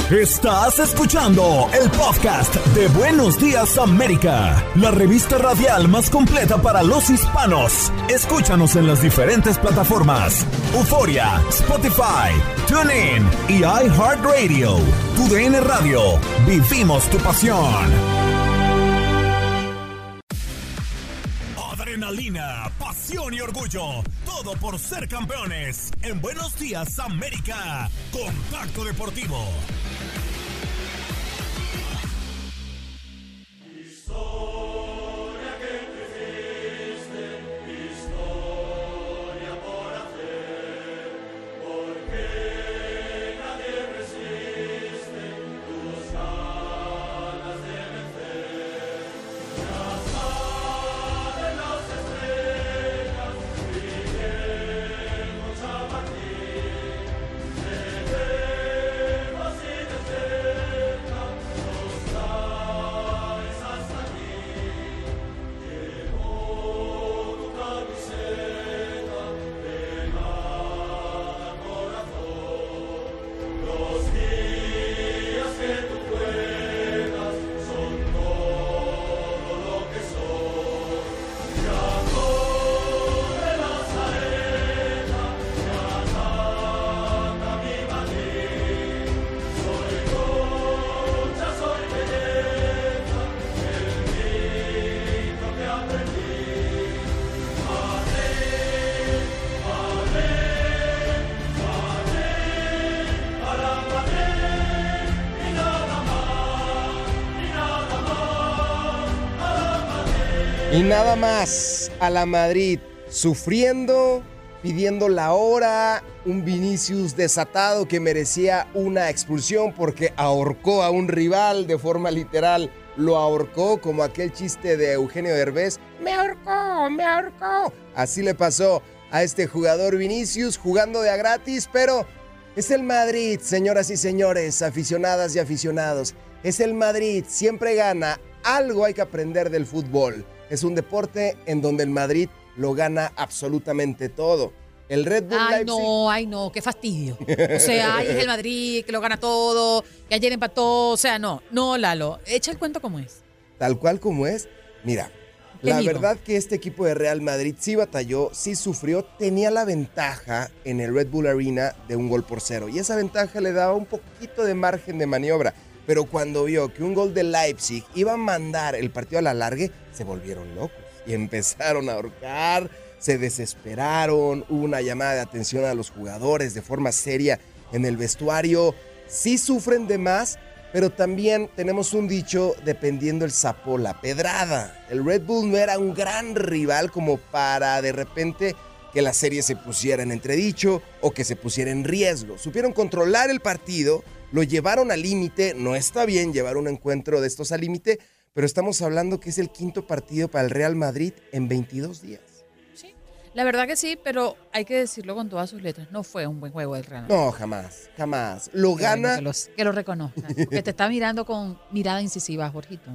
Estás escuchando el podcast de Buenos Días América, la revista radial más completa para los hispanos. Escúchanos en las diferentes plataformas: Euforia, Spotify, TuneIn y iHeartRadio. Tu DN Radio. Vivimos tu pasión. Adrenalina, pasión y orgullo. Todo por ser campeones. En Buenos Días América. Contacto Deportivo. Y nada más a la Madrid, sufriendo, pidiendo la hora, un Vinicius desatado que merecía una expulsión porque ahorcó a un rival de forma literal, lo ahorcó como aquel chiste de Eugenio Derbez, me ahorcó. Así le pasó a este jugador Vinicius jugando de a gratis, pero es el Madrid, señoras y señores, aficionadas y aficionados, es el Madrid, siempre gana, algo hay que aprender del fútbol. Es un deporte en donde el Madrid lo gana absolutamente todo. El Red Bull Leipzig... Ay no, qué fastidio. O sea, es el Madrid que lo gana todo, que ayer empató. O sea, no, Lalo. Echa el cuento como es. Tal cual como es. Mira, la verdad que este equipo de Real Madrid sí batalló, sí sufrió, tenía la ventaja en el Red Bull Arena de 1-0. Y esa ventaja le daba un poquito de margen de maniobra. Pero cuando vio que un gol de Leipzig iba a mandar el partido a la largue, se volvieron locos y empezaron a ahorcar, se desesperaron, hubo una llamada de atención a los jugadores de forma seria en el vestuario. Sí sufren de más, pero también tenemos un dicho, dependiendo el sapo, la pedrada. El Red Bull no era un gran rival como para de repente que la serie se pusiera en entredicho o que se pusiera en riesgo. Supieron controlar el partido, lo llevaron al límite, no está bien llevar un encuentro de estos al límite, pero estamos hablando que es el quinto partido para el Real Madrid en 22 días. Sí, la verdad que sí, pero hay que decirlo con todas sus letras, no fue un buen juego del Real Madrid. No, jamás. Lo gana... Que lo reconozcan, que te está mirando con mirada incisiva, Jorgito.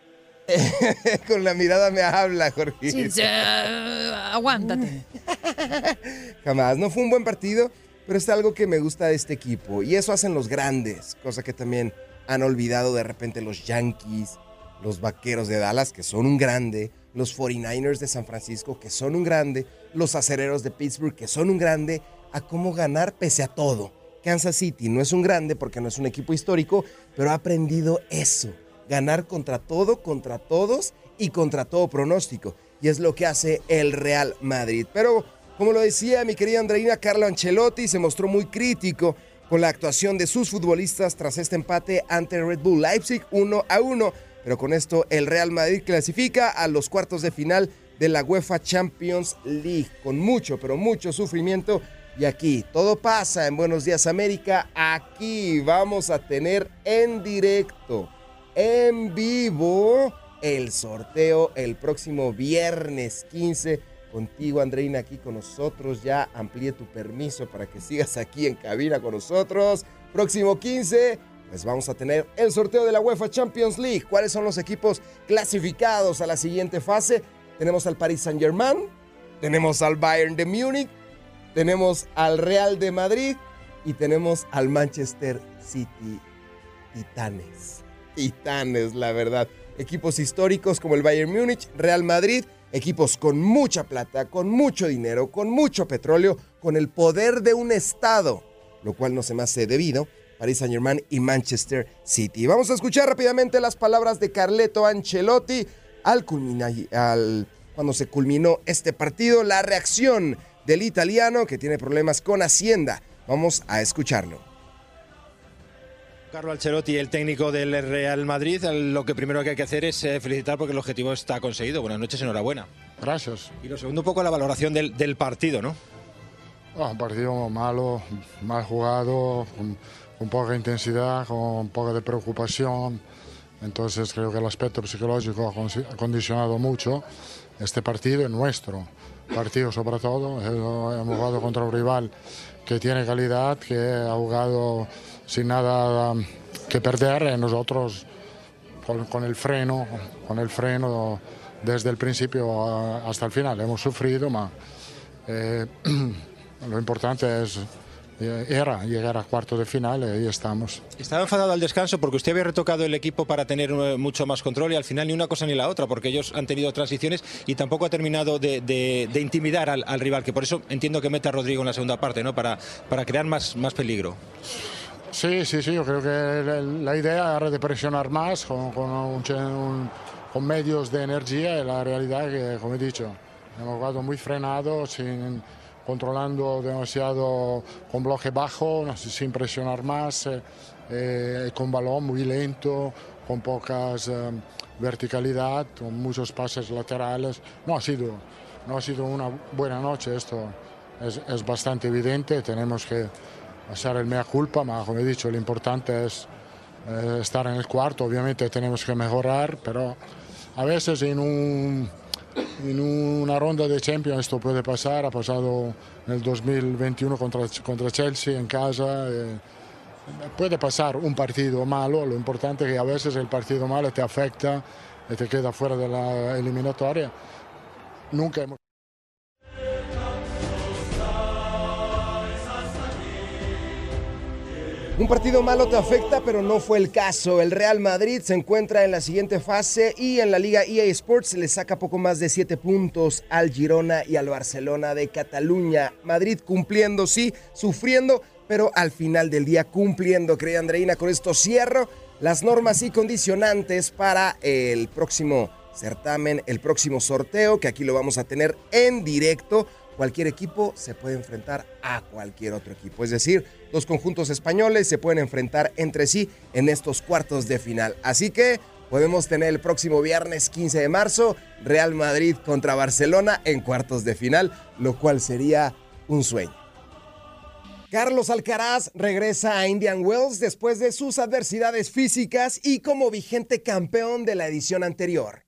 Con la mirada me habla, Jorgito. Sí, aguántate. Jamás, no fue un buen partido, pero es algo que me gusta de este equipo. Y eso hacen los grandes, cosa que también han olvidado de repente los Yankees, los Vaqueros de Dallas, que son un grande, los 49ers de San Francisco, que son un grande, los Acereros de Pittsburgh, que son un grande, a cómo ganar pese a todo. Kansas City no es un grande porque no es un equipo histórico, pero ha aprendido eso, ganar contra todo, contra todos y contra todo pronóstico. Y es lo que hace el Real Madrid. Pero, como lo decía mi querida Andreina, Carlo Ancelotti se mostró muy crítico con la actuación de sus futbolistas tras este empate ante el Red Bull Leipzig 1-1. Pero con esto el Real Madrid clasifica a los cuartos de final de la UEFA Champions League con mucho, pero mucho sufrimiento. Y aquí todo pasa en Buenos Días América. Aquí vamos a tener en directo, en vivo, el sorteo el próximo viernes 15. Contigo, Andreina, aquí con nosotros. Ya amplié tu permiso para que sigas aquí en cabina con nosotros. Próximo 15, pues vamos a tener el sorteo de la UEFA Champions League. ¿Cuáles son los equipos clasificados a la siguiente fase? Tenemos al Paris Saint-Germain, tenemos al Bayern de Múnich, tenemos al Real de Madrid y tenemos al Manchester City. Titanes, la verdad. Equipos históricos como el Bayern Múnich, Real Madrid, equipos con mucha plata, con mucho dinero, con mucho petróleo, con el poder de un estado, lo cual no se me hace debido, Paris Saint-Germain y Manchester City. Vamos a escuchar rápidamente las palabras de Carleto Ancelotti cuando se culminó este partido, la reacción del italiano que tiene problemas con Hacienda. Vamos a escucharlo. Carlo Ancelotti, el técnico del Real Madrid, lo que primero que hay que hacer es felicitar porque el objetivo está conseguido. Buenas noches, enhorabuena. Gracias. Y lo segundo, un poco la valoración del partido, ¿no? Un partido malo, mal jugado, con poca intensidad, con poca de preocupación. Entonces creo que el aspecto psicológico ha condicionado mucho este partido, nuestro partido sobre todo. Hemos jugado contra un rival que tiene calidad, que ha jugado sin nada que perder. Nosotros con el freno desde el principio hasta el final hemos sufrido, lo importante era llegar a cuarto de final y ahí estamos. Estaba enfadado al descanso porque usted había retocado el equipo para tener mucho más control y al final ni una cosa ni la otra, porque ellos han tenido transiciones y tampoco ha terminado de intimidar al rival, que por eso entiendo que mete a Rodrigo en la segunda parte, ¿no? Para crear más peligro. Sí, yo creo que la idea era de presionar más con medios de energía y la realidad que, como he dicho, hemos jugado muy frenado, controlando demasiado con bloque bajo, sin presionar más, con balón muy lento, con pocas verticalidad, con muchos pases laterales. No ha sido una buena noche, esto es bastante evidente, tenemos que hacer el mea culpa, pero como he dicho, lo importante es estar en el cuarto. Obviamente tenemos que mejorar, pero a veces en una ronda de Champions esto puede pasar. Ha pasado en el 2021 contra Chelsea en casa. Puede pasar un partido malo, lo importante es que a veces el partido malo te afecta y te queda fuera de la eliminatoria. Nunca hemos... Un partido malo te afecta, pero no fue el caso. El Real Madrid se encuentra en la siguiente fase y en la Liga EA Sports le saca poco más de 7 puntos al Girona y al Barcelona de Cataluña. Madrid cumpliendo, sí, sufriendo, pero al final del día cumpliendo. Querida Andreina, con esto cierro las normas y condicionantes para el próximo certamen, el próximo sorteo, que aquí lo vamos a tener en directo. Cualquier equipo se puede enfrentar a cualquier otro equipo. Es decir, 2 conjuntos españoles se pueden enfrentar entre sí en estos cuartos de final. Así que podemos tener el próximo viernes 15 de marzo Real Madrid contra Barcelona en cuartos de final, lo cual sería un sueño. Carlos Alcaraz regresa a Indian Wells después de sus adversidades físicas y como vigente campeón de la edición anterior.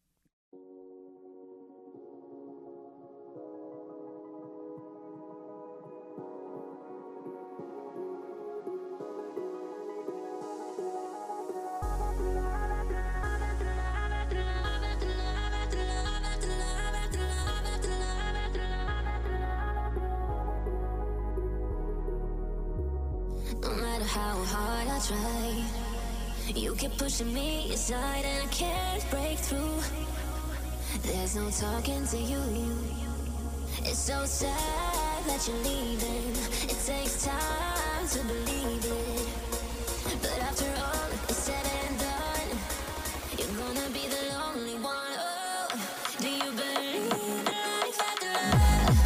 You keep pushing me aside and I can't break through. There's no talking to you. It's so sad that you're leaving. It takes time to believe it. But after all is said and done, you're gonna be the lonely one. Oh, do you believe in life after love?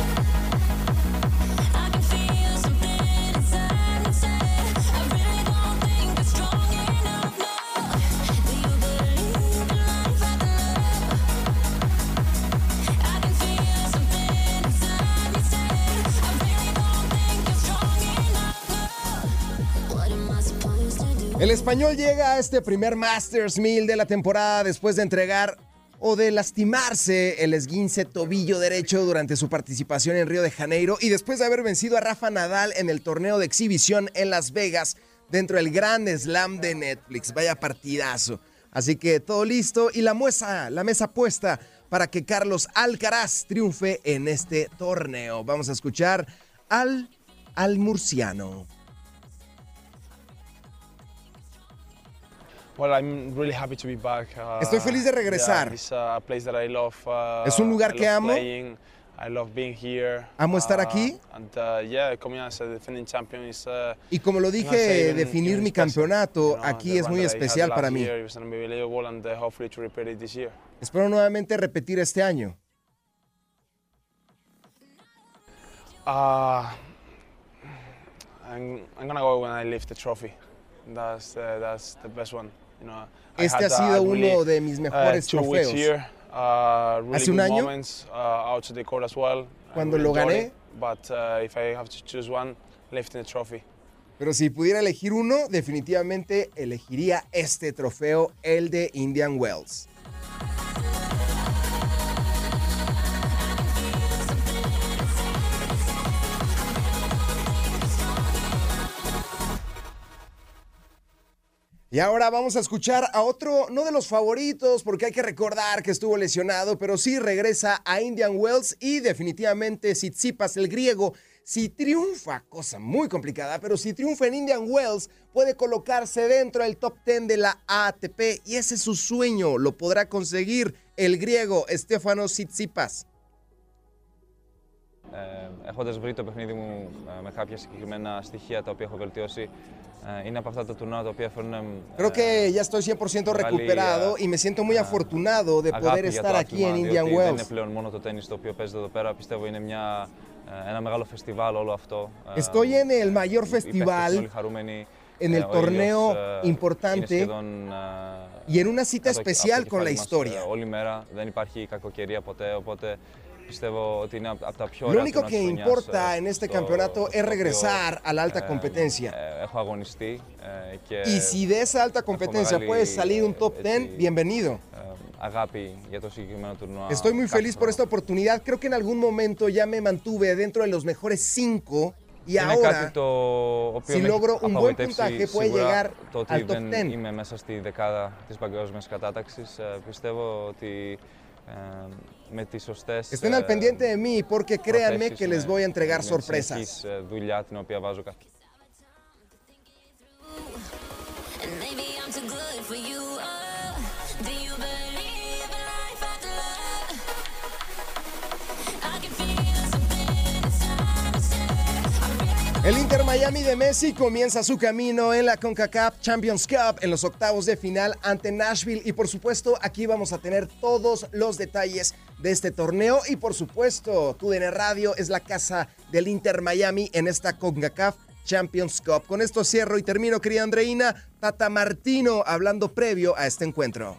I can feel something inside me say I really don't think it's strong enough. No, do you believe in life after love? I can feel something inside me say I really don't think you're strong enough. No, what am I supposed to do? El español llega a este primer Masters 1000 de la temporada después de entregar o de lastimarse el esguince tobillo derecho durante su participación en Río de Janeiro y después de haber vencido a Rafa Nadal en el torneo de exhibición en Las Vegas dentro del Gran Slam de Netflix. Vaya partidazo. Así que todo listo y la mesa puesta para que Carlos Alcaraz triunfe en este torneo. Vamos a escuchar al murciano. Well, I'm really happy to be back. Estoy feliz de regresar. Yeah, it's a place that I love. Es un lugar I que love amo. Playing. I love being here. Amo estar aquí. And yeah, coming as a defending champion is. Y como lo dije, definir mi campeonato aquí es muy especial para mí. Espero nuevamente repetir este año. I'm gonna go when I lift the trophy. That's the best one. You know, Este ha sido uno de mis mejores trofeos. Really Hace un año, cuando lo gané, if I have to choose one, lifting the trophy. Pero si pudiera elegir uno, definitivamente elegiría este trofeo, el de Indian Wells. Y ahora vamos a escuchar a otro, no de los favoritos, porque hay que recordar que estuvo lesionado, pero sí regresa a Indian Wells y definitivamente Tsitsipas, el griego, si triunfa, cosa muy complicada, pero si triunfa en Indian Wells, puede colocarse dentro del top 10 de la ATP y ese es su sueño, lo podrá conseguir el griego Stefanos Tsitsipas. Έχοντας βρει το παιχνίδι μου με κάποια συγκεκριμένα στοιχεία τα οποία έχω βελτιώσει, είναι από αυτά τα τουρνουά τα οποία φέρνουν. Creo que ya estoy 100% recuperado y me siento muy afortunado de poder estar aquí en Indian Wells. Δεν είναι πλέον μόνο το τένις το οποίο παίζεται εδώ πέρα, πιστεύω είναι ένα μεγάλο φεστιβάλ όλο αυτό. Estoy en el mayor festival, en el torneo importante y en una cita especial con la historia. Όλη μέρα δεν υπάρχει κακοκαιρία ποτέ, οπότε. Lo único que importa en este campeonato es regresar a la alta competencia. Y si de esa alta competencia puede salir un top 10, bienvenido. Estoy muy feliz por esta oportunidad. Creo que en algún momento ya me mantuve dentro de los mejores 5 y ahora, si logro un buen puntaje, puede llegar al top 10. Είμαι μέσα στη δεκάδα της παγκόσμιας κατάταξης. Πιστεύω ότι Estén al pendiente de mí porque créanme que les voy a entregar sorpresas. El Inter Miami de Messi comienza su camino en la CONCACAF Champions Cup en los octavos de final ante Nashville y por supuesto aquí vamos a tener todos los detalles de este torneo y por supuesto TUDN Radio es la casa del Inter Miami en esta CONCACAF Champions Cup. Con esto cierro y termino, querida Andreina. Tata Martino hablando previo a este encuentro.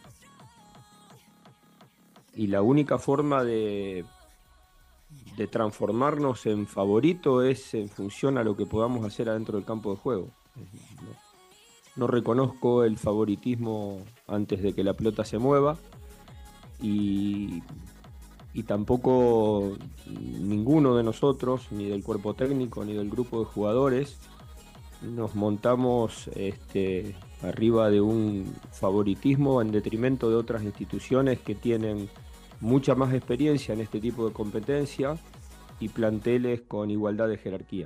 Y la única forma de transformarnos en favorito es en función a lo que podamos hacer adentro del campo de juego. No reconozco el favoritismo antes de que la pelota se mueva y tampoco ninguno de nosotros, ni del cuerpo técnico, ni del grupo de jugadores, nos montamos arriba de un favoritismo en detrimento de otras instituciones que tienen mucha más experiencia en este tipo de competencia y planteles con igualdad de jerarquía.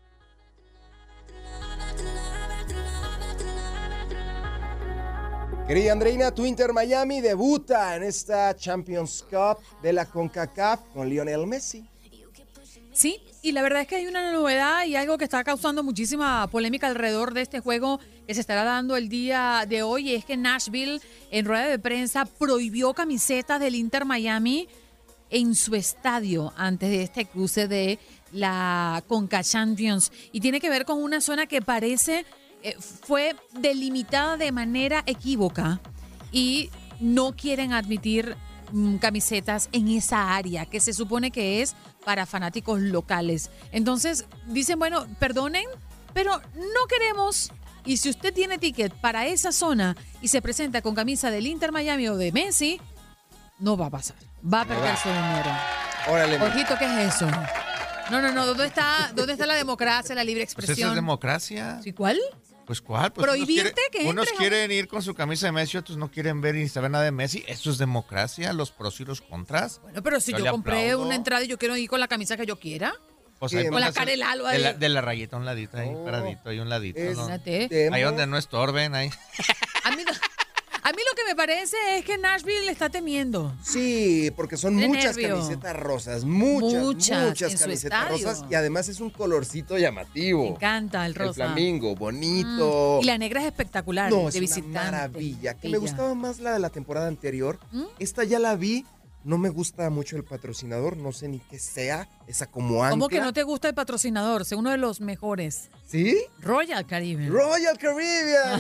Querida Andreina, tu Inter Miami debuta en esta Champions Cup de la CONCACAF con Lionel Messi. Sí, y la verdad es que hay una novedad y algo que está causando muchísima polémica alrededor de este juego que se estará dando el día de hoy, y es que Nashville en rueda de prensa prohibió camisetas del Inter Miami en su estadio antes de este cruce de la CONCACAF Champions, y tiene que ver con una zona que parece fue delimitada de manera equívoca y no quieren admitir camisetas en esa área que se supone que es para fanáticos locales. Entonces dicen, bueno, perdonen, pero no queremos. Y si usted tiene ticket para esa zona y se presenta con camisa del Inter Miami o de Messi, no va a pasar. Va a perder su dinero. Órale. Ojito, ¿qué es eso? No. ¿Dónde está la democracia, la libre expresión? Pues eso es democracia. ¿Sí, cuál? Pues ¿cuál? Pues prohibirte que unos entres quieren ir con su camisa de Messi, otros no quieren ver ni saber nada de Messi. Eso es democracia, los pros y los contras. Bueno, pero si yo compré una entrada y yo quiero ir con la camisa que yo quiera. Pues ahí con la cara del alba de la rayita a un ladito, ahí paradito, ahí un ladito. ¿No? Ahí donde no estorben, ahí. A mí lo que me parece es que Nashville le está temiendo. Sí, porque son De muchas nervio. camisetas rosas, muchas en su camisetas estadio. rosas y además es un colorcito llamativo. Me encanta el rosa. El flamingo, bonito. Y la negra es espectacular, No, de es una visitante. maravilla. Que me Bella. gustaba más la de la temporada anterior. Esta ya la vi. No me gusta mucho el patrocinador, no sé ni qué sea, esa como ancla. ¿Cómo que no te gusta el patrocinador? Es uno de los mejores. ¿Sí? Royal Caribbean. Royal Caribbean.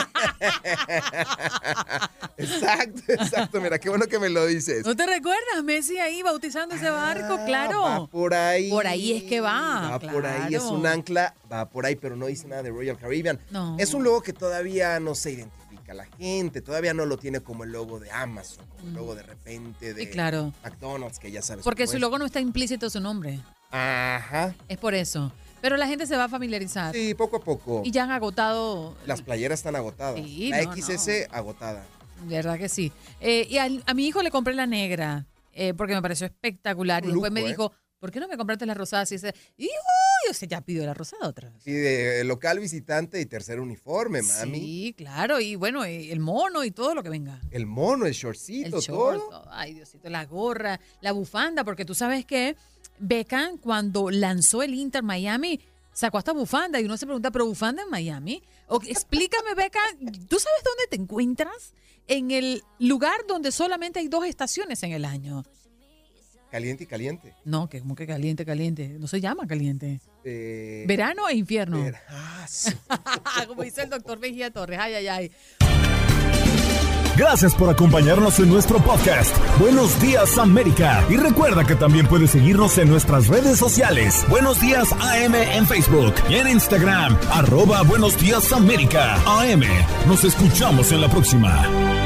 Exacto, mira, qué bueno que me lo dices. ¿No te recuerdas? Messi ahí bautizando ese barco, claro. Va por ahí. Por ahí es que va. Va por ahí, es un ancla, va por ahí, pero no dice nada de Royal Caribbean. No. Es un logo que todavía no se identifica la gente, todavía no lo tiene como el logo de Amazon, como el logo de repente de Sí, claro. McDonald's, que ya sabes. Porque cómo su es. logo no está implícito su nombre. Ajá. Es por eso. Pero la gente se va a familiarizar. Sí, poco a poco. Y ya han agotado. Las playeras están agotadas. Sí, la no, XS agotada. De verdad que sí. Y a mi hijo le compré la negra porque me pareció espectacular. Y Un después lujo, me dijo, ¿por qué no me compraste la rosada? Y dice, yo se ya pidió la rosada otra vez. Y de local visitante y tercer uniforme, mami. Sí, claro. Y bueno, el mono y todo lo que venga. El mono, el shortcito, El short, todo. ay Diosito, la gorra, la bufanda, porque tú sabes que Beckham cuando lanzó el Inter Miami sacó hasta bufanda y uno se pregunta, ¿pero bufanda en Miami? Explícame, Beckham, ¿tú sabes dónde te encuentras? En el lugar donde solamente hay 2 estaciones en el año. Caliente y caliente. No, que como que caliente, caliente. No se llama caliente. Eh, Verano e invierno. sí. Como dice el doctor Mejía Torres. Ay, ay, ay. Gracias por acompañarnos en nuestro podcast. Buenos Días América. Y recuerda que también puedes seguirnos en nuestras redes sociales. Buenos Días AM en Facebook y en Instagram. @Buenos Días América. AM. Nos escuchamos en la próxima.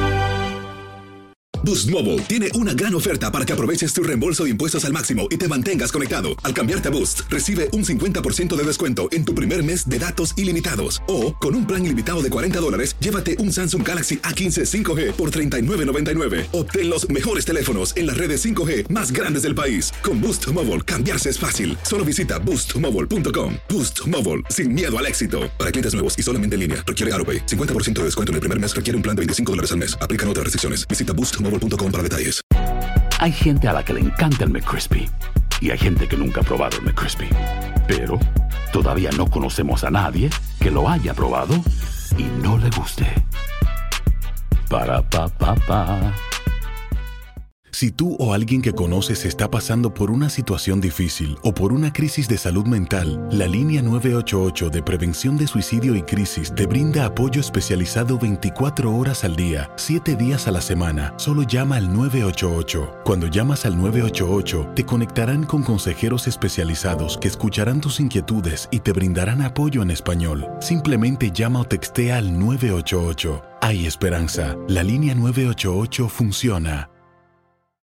Boost Mobile tiene una gran oferta para que aproveches tu reembolso de impuestos al máximo y te mantengas conectado. Al cambiarte a Boost, recibe un 50% de descuento en tu primer mes de datos ilimitados. O, con un plan ilimitado de $40, llévate un Samsung Galaxy A15 5G por $39.99. Obtén los mejores teléfonos en las redes 5G más grandes del país. Con Boost Mobile, cambiarse es fácil. Solo visita boostmobile.com. Boost Mobile, sin miedo al éxito. Para clientes nuevos y solamente en línea, requiere AutoPay. 50% de descuento en el primer mes requiere un plan de $25 al mes. Aplican otras restricciones. Visita boostmobile.com para detalles. Hay gente a la que le encanta el McCrispy y hay gente que nunca ha probado el McCrispy. Pero todavía no conocemos a nadie que lo haya probado y no le guste. Para pa pa pa. Si tú o alguien que conoces está pasando por una situación difícil o por una crisis de salud mental, la línea 988 de Prevención de Suicidio y Crisis te brinda apoyo especializado 24 horas al día, 7 días a la semana. Solo llama al 988. Cuando llamas al 988, te conectarán con consejeros especializados que escucharán tus inquietudes y te brindarán apoyo en español. Simplemente llama o textea al 988. Hay esperanza. La línea 988 funciona.